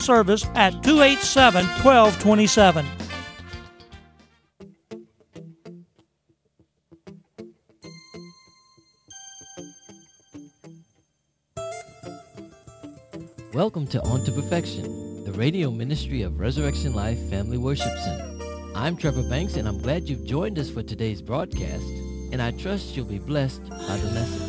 service at 287-1227. Welcome to On to Perfection, the radio ministry of Resurrection Life Family Worship Center. I'm Trevor Banks, and I'm glad you've joined us for today's broadcast, and I trust you'll be blessed by the message.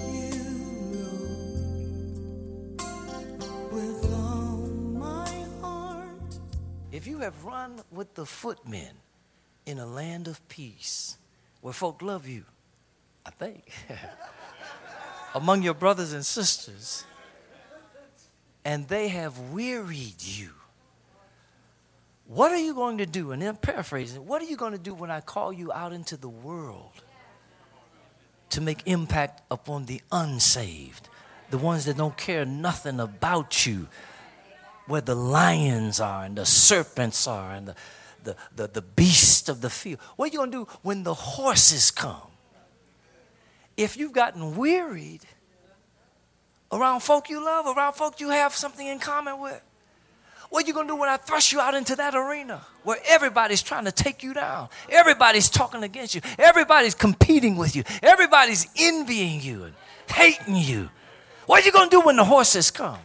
If you have run with the footmen in a land of peace, where folk love you, I think, among your brothers and sisters, and they have wearied you, what are you going to do? And then paraphrasing, what are you going to do when I call you out into the world to make impact upon the unsaved, the ones that don't care nothing about you, where the lions are and the serpents are and the beast of the field? What are you going to do when the horses come? If you've gotten wearied around folk you love, around folk you have something in common with, what are you going to do when I thrust you out into that arena where everybody's trying to take you down? Everybody's talking against you. Everybody's competing with you. Everybody's envying you and hating you. What are you going to do when the horses come?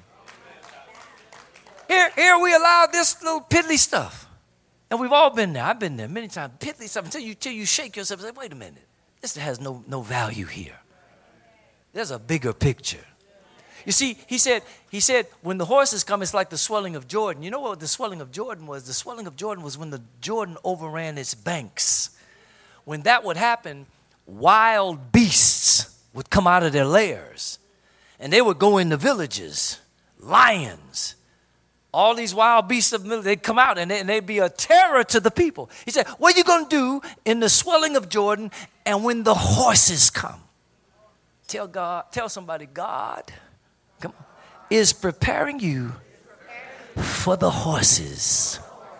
Here we allow this little piddly stuff. And we've all been there. I've been there many times. Piddly stuff until you shake yourself and say, wait a minute. This has no value here. There's a bigger picture. You see, he said, when the horses come, it's like the swelling of Jordan. You know what the swelling of Jordan was? The swelling of Jordan was when the Jordan overran its banks. When that would happen, wild beasts would come out of their lairs. And they would go into villages, lions, all these wild beasts of the middle, they'd come out and they'd be a terror to the people. He said, what are you going to do in the swelling of Jordan and when the horses come? Tell somebody, God, come on, is preparing you for the horses.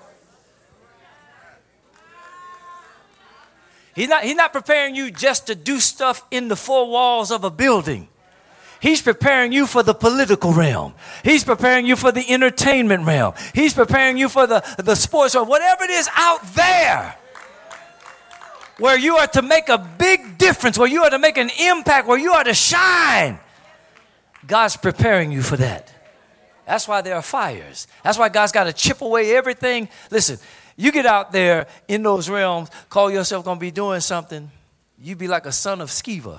He's not preparing you just to do stuff in the four walls of a building. He's preparing you for the political realm. He's preparing you for the entertainment realm. He's preparing you for the sports realm. Whatever it is out there where you are to make a big difference, where you are to make an impact, where you are to shine, God's preparing you for that. That's why there are fires. That's why God's got to chip away everything. Listen, you get out there in those realms, call yourself going to be doing something, you be like a son of Sceva.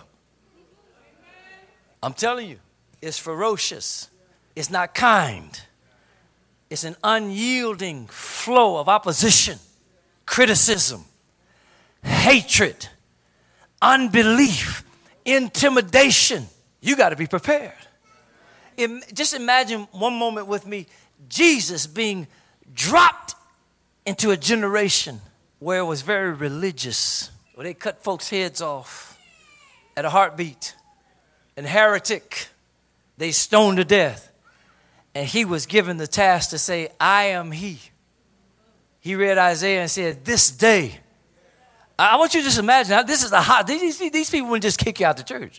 I'm telling you, it's ferocious. It's not kind. It's an unyielding flow of opposition, criticism, hatred, unbelief, intimidation. You got to be prepared. Just imagine one moment with me, Jesus being dropped into a generation where it was very religious, where they cut folks' heads off at a heartbeat. And heretic, they stoned to death. And he was given the task to say, I am he. He read Isaiah and said, this day. I want you to just imagine, this is a hot, these people wouldn't just kick you out the church.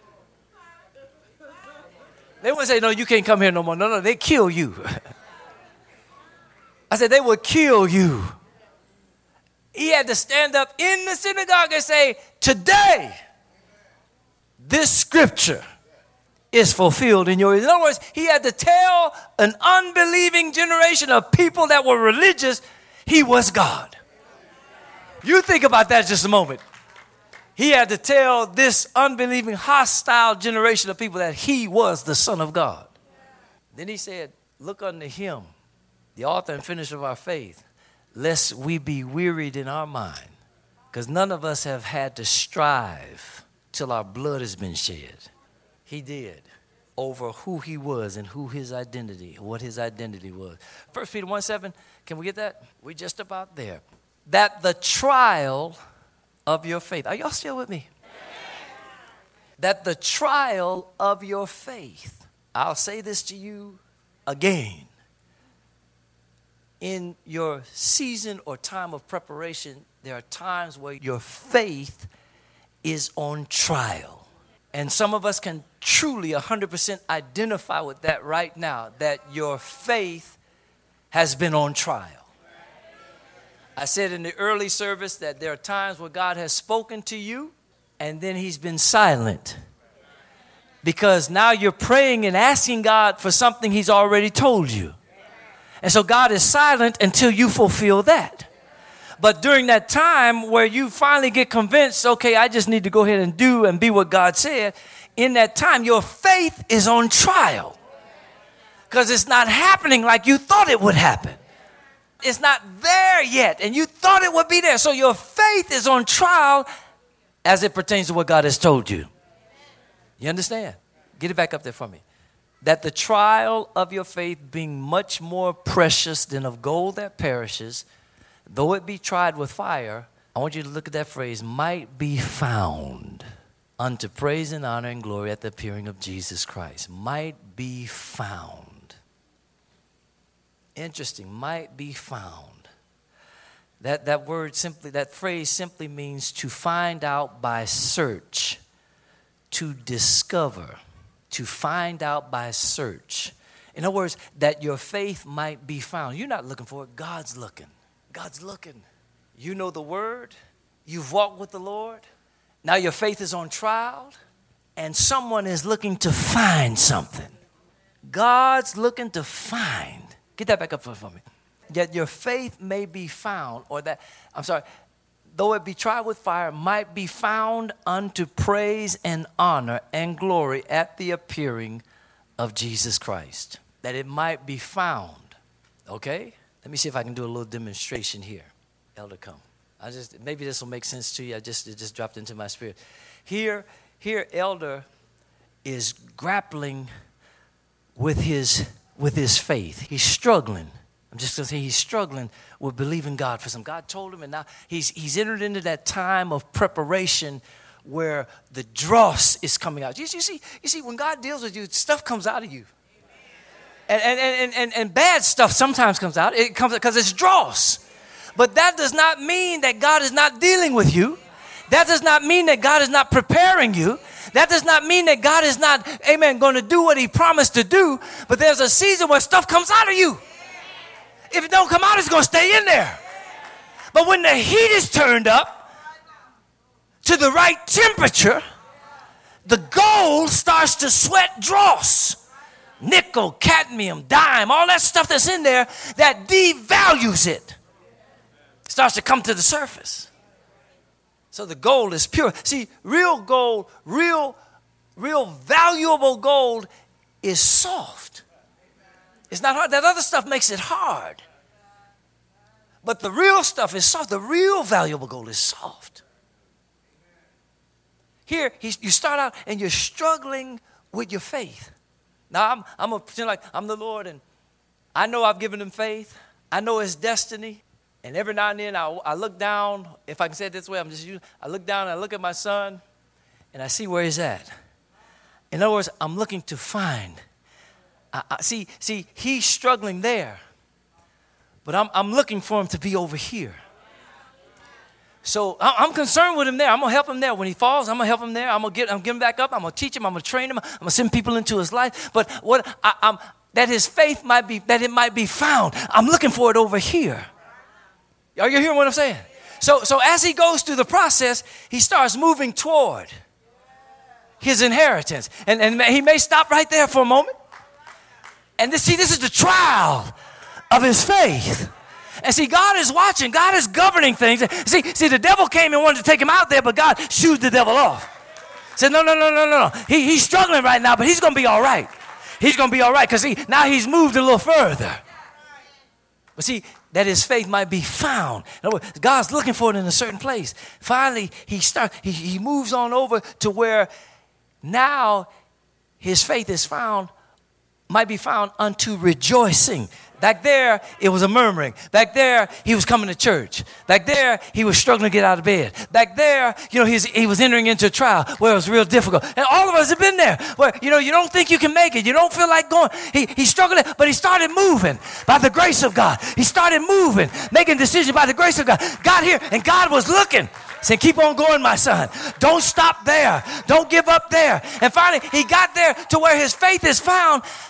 They wouldn't say, no, you can't come here no more. No, they kill you. I said, they would kill you. He had to stand up in the synagogue and say, today, this scripture is fulfilled in your ears. In other words, he had to tell an unbelieving generation of people that were religious, he was God. You think about that just a moment. He had to tell this unbelieving, hostile generation of people that he was the Son of God. Then he said, look unto him, the author and finisher of our faith, lest we be wearied in our mind. Because none of us have had to strive till our blood has been shed. He did, over who he was and what his identity was. 1 Peter 1:7, can we get that? We're just about there. That the trial of your faith. Are y'all still with me? That the trial of your faith. I'll say this to you again. In your season or time of preparation, there are times where your faith is on trial. And some of us can truly 100% identify with that right now, that your faith has been on trial. I said in the early service that there are times where God has spoken to you and then he's been silent. Because now you're praying and asking God for something he's already told you. And so God is silent until you fulfill that. But during that time where you finally get convinced, okay, I just need to go ahead and do and be what God said, in that time your faith is on trial. Because it's not happening like you thought it would happen. It's not there yet, and you thought it would be there. So your faith is on trial as it pertains to what God has told you. You understand? Get it back up there for me. That the trial of your faith being much more precious than of gold that perishes, though it be tried with fire, I want you to look at that phrase, might be found unto praise and honor and glory at the appearing of Jesus Christ. Might be found. Interesting, might be found. That word simply, that phrase simply means to find out by search, to discover, to find out by search. In other words, that your faith might be found. You're not looking for it, God's looking. God's looking. You know the word, you've walked with the Lord. Now your faith is on trial, and someone is looking to find something. God's looking to find. Get that back up for me. Yet your faith may be found, though it be tried with fire, might be found unto praise and honor and glory at the appearing of Jesus Christ. That it might be found. Okay? Let me see if I can do a little demonstration here. Elder, come. Maybe this will make sense to you. It just dropped into my spirit. Here, Elder is grappling with his faith. He's struggling. I'm just going to say he's struggling with believing God for something. God told him, and now he's entered into that time of preparation where the dross is coming out. You see, when God deals with you, stuff comes out of you. And bad stuff sometimes comes out. It comes because it's dross. But that does not mean that God is not dealing with you. That does not mean that God is not preparing you. That does not mean that God is not, amen, going to do what he promised to do. But there's a season where stuff comes out of you. If it don't come out, it's going to stay in there. But when the heat is turned up to the right temperature, the gold starts to sweat dross. Nickel, cadmium, dime, all that stuff that's in there that devalues it starts to come to the surface. So the gold is pure. See, real gold, real valuable gold is soft. It's not hard. That other stuff makes it hard. But the real stuff is soft. The real valuable gold is soft. Here, you start out and you're struggling with your faith. Now, I'm going to pretend like I'm the Lord, and I know I've given him faith. I know his destiny. And every now and then I look down, if I can say it this way, I look down and I look at my son and I see where he's at. In other words, I'm looking to find. See, he's struggling there, but I'm looking for him to be over here. So I'm concerned with him there. I'm going to help him there. When he falls, I'm going to help him there. I'm going to get him back up. I'm going to teach him. I'm going to train him. I'm going to send people into his life. But that his faith might be found. I'm looking for it over here. Are you hearing what I'm saying? So as he goes through the process, he starts moving toward his inheritance. And he may stop right there for a moment. And this is the trial of his faith. And see, God is watching. God is governing things. See, the devil came and wanted to take him out there, but God shooed the devil off. Said, no. He's struggling right now, but he's going to be all right. He's going to be all right because now he's moved a little further. But see, that his faith might be found. In other words, God's looking for it in a certain place. Finally, he moves on over to where now his faith is found, might be found unto rejoicing. Back there, it was a murmuring. Back there, he was coming to church. Back there, he was struggling to get out of bed. Back there, he was entering into a trial where it was real difficult. And all of us have been there where, you don't think you can make it. You don't feel like going. He struggled, but he started moving by the grace of God. He started moving, making decisions by the grace of God. Got here, and God was looking. Saying, keep on going, my son. Don't stop there. Don't give up there. And finally, he got there to where his faith is found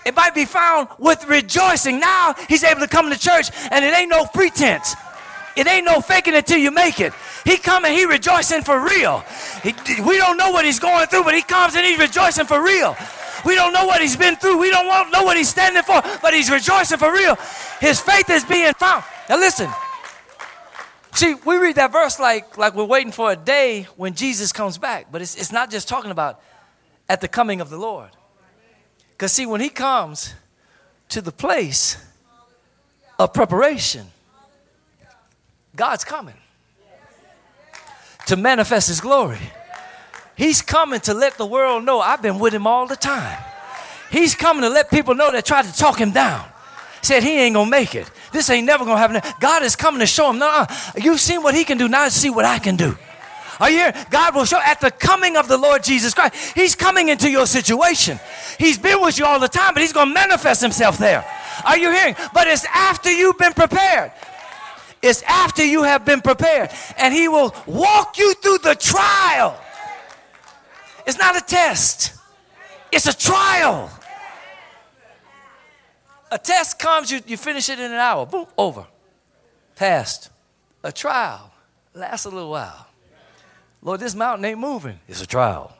It might be found with rejoicing. Now he's able to come to church, and it ain't no pretense. It ain't no faking it till you make it. He come and he rejoicing for real. We don't know what he's going through, but he comes and he's rejoicing for real. We don't know what he's been through. We don't know what he's standing for, but he's rejoicing for real. His faith is being found. Now listen. See, we read that verse like we're waiting for a day when Jesus comes back. But it's not just talking about at the coming of the Lord. Because see, when he comes to the place of preparation, God's coming to manifest his glory. He's coming to let the world know I've been with him all the time. He's coming to let people know that tried to talk him down. Said he ain't going to make it. This ain't never going to happen. God is coming to show him, no, you've seen what he can do. Now see what I can do. Are you here? God will show at the coming of the Lord Jesus Christ. He's coming into your situation. He's been with you all the time, but he's going to manifest himself there. Are you hearing? But it's after you've been prepared. It's after you have been prepared. And he will walk you through the trial. It's not a test. It's a trial. A test comes, you finish it in an hour. Boom, over. Passed. A trial lasts a little while. Lord, this mountain ain't moving. It's a trial.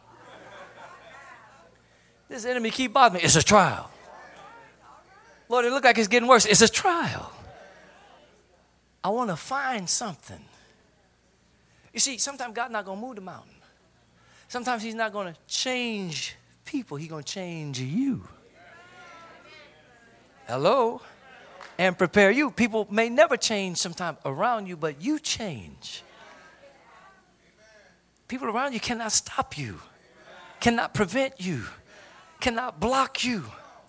This enemy keep bothering me. It's a trial. Lord, it look like it's getting worse. It's a trial. I want to find something. You see, sometimes God's not going to move the mountain. Sometimes he's not going to change people. He's going to change you. Hello? And prepare you. People may never change sometime around you, but you change. People around you cannot stop you, cannot prevent you, cannot block you.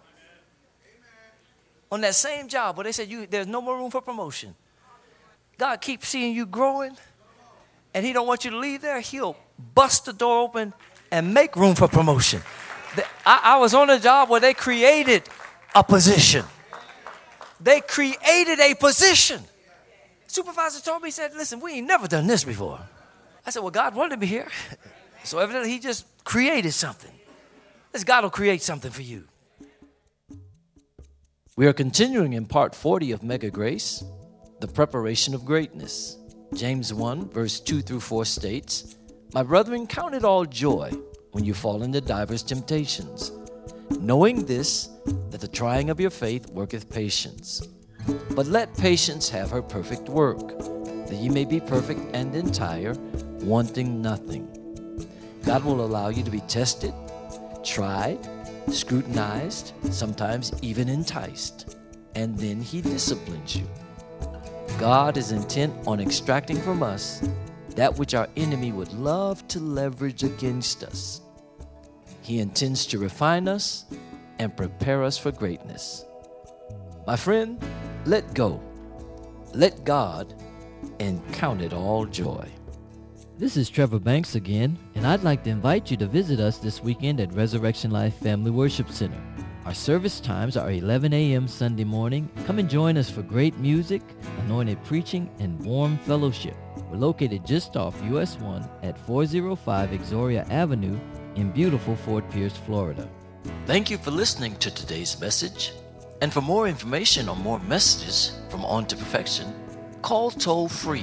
On that same job where they said there's no more room for promotion, God keeps seeing you growing, and he don't want you to leave there. He'll bust the door open and make room for promotion. I was on a job where they created a position. They created a position. Supervisor told me, he said, listen, we ain't never done this before. I said, well, God wanted me here. So evidently he just created something. This God will create something for you. We are continuing in part 40 of Mega Grace, the preparation of greatness. James 1, verse 2 through 4 states, my brethren, count it all joy when you fall into divers temptations, knowing this, that the trying of your faith worketh patience. But let patience have her perfect work, that ye may be perfect and entire, wanting nothing. God will allow you to be tested, tried, scrutinized, sometimes even enticed, and then he disciplines you. God is intent on extracting from us that which our enemy would love to leverage against us. He intends to refine us and prepare us for greatness. My friend, let go, let God, and count it all joy. This is Trevor Banks again, and I'd like to invite you to visit us this weekend at Resurrection Life Family Worship Center. Our service times are 11 a.m. Sunday morning. Come and join us for great music, anointed preaching, and warm fellowship. We're located just off US 1 at 405 Exoria Avenue in beautiful Fort Pierce, Florida. Thank you for listening to today's message. And for more information or more messages from On to Perfection, call toll free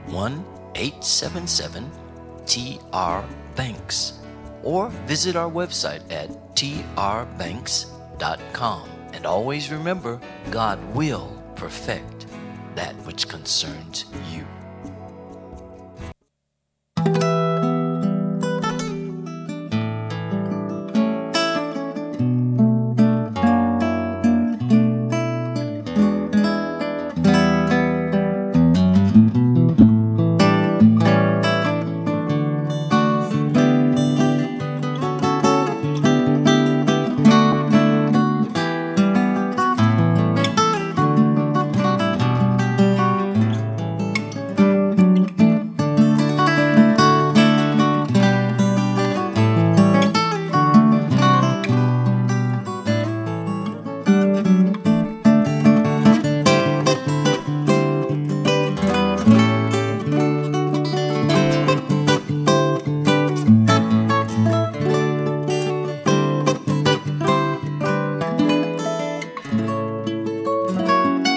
1-877-TR-BANKS or visit our website at trbanks.com. And always remember, God will perfect that which concerns you.